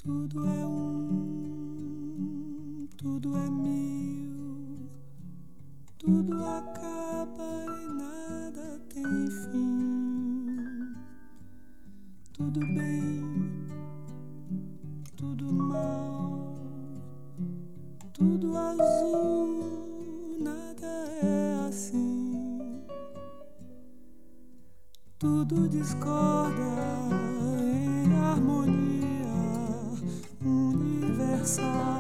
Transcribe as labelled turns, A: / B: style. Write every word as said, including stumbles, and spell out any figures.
A: Tudo é um, tudo é mil, tudo acaba e nada tem fim. Tudo bem, tudo mal, tudo azul, nada é assim. Tudo discorda em harmonia universal.